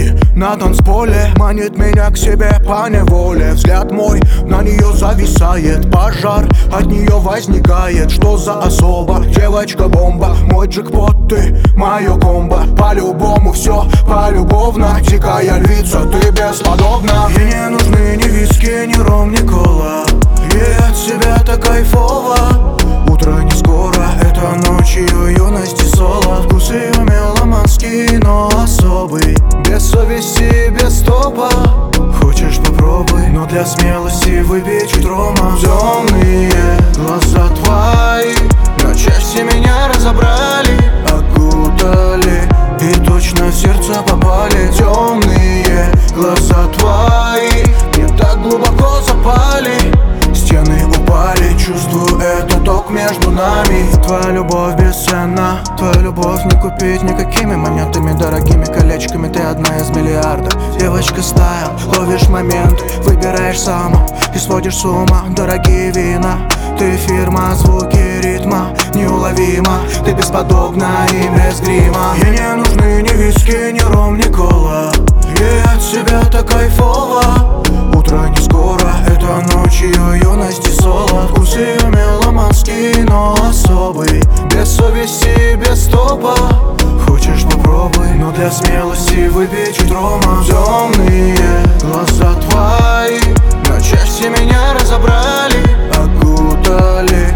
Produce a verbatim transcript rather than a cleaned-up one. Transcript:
леди на танцполе манит меня к себе по неволе. Взгляд мой на нее зависает, пожар от нее возникает. Что за особа? Девочка-бомба, мой джекпот, ты мое комбо. По-любому все полюбовно, дикая львица, ты бесподобна. Ей не нужны ни виски, ни ром, ни кола, ей от себя-то кайфово. Утро не скоро, это ночь ее юности соло. Вкус ее меломанский, но особый, без совести, без стопа. Хочешь попробуй, но для смелости выпей чуть рома. Темные глаза твои на части меня разобрали, окутали и точно в сердце попали. Темные глаза твои мне так глубоко запали, стены упали, чувствую этот ток между нами. Твоя любовь бесценна, твою любовь не купить никакими монетами, дорогими колечками. Ты одна из миллиардов, девочка стайл, ловишь момент, выбираешь сама и сводишь с ума. Дорогие вина, ты фирма, звуки ритма неуловима, ты бесподобна и без грима. Ей не нужны ни виски, ни ром, ни кола, ей от себя-то кайфово. Утро не скоро, это ночь ее юности соло. Вкус ее меломанский, но особый, без совести, без стопа. Хочешь попробуй, но для смелости выпей чуть рома. Темные глаза твои на части меня разобрали, окутали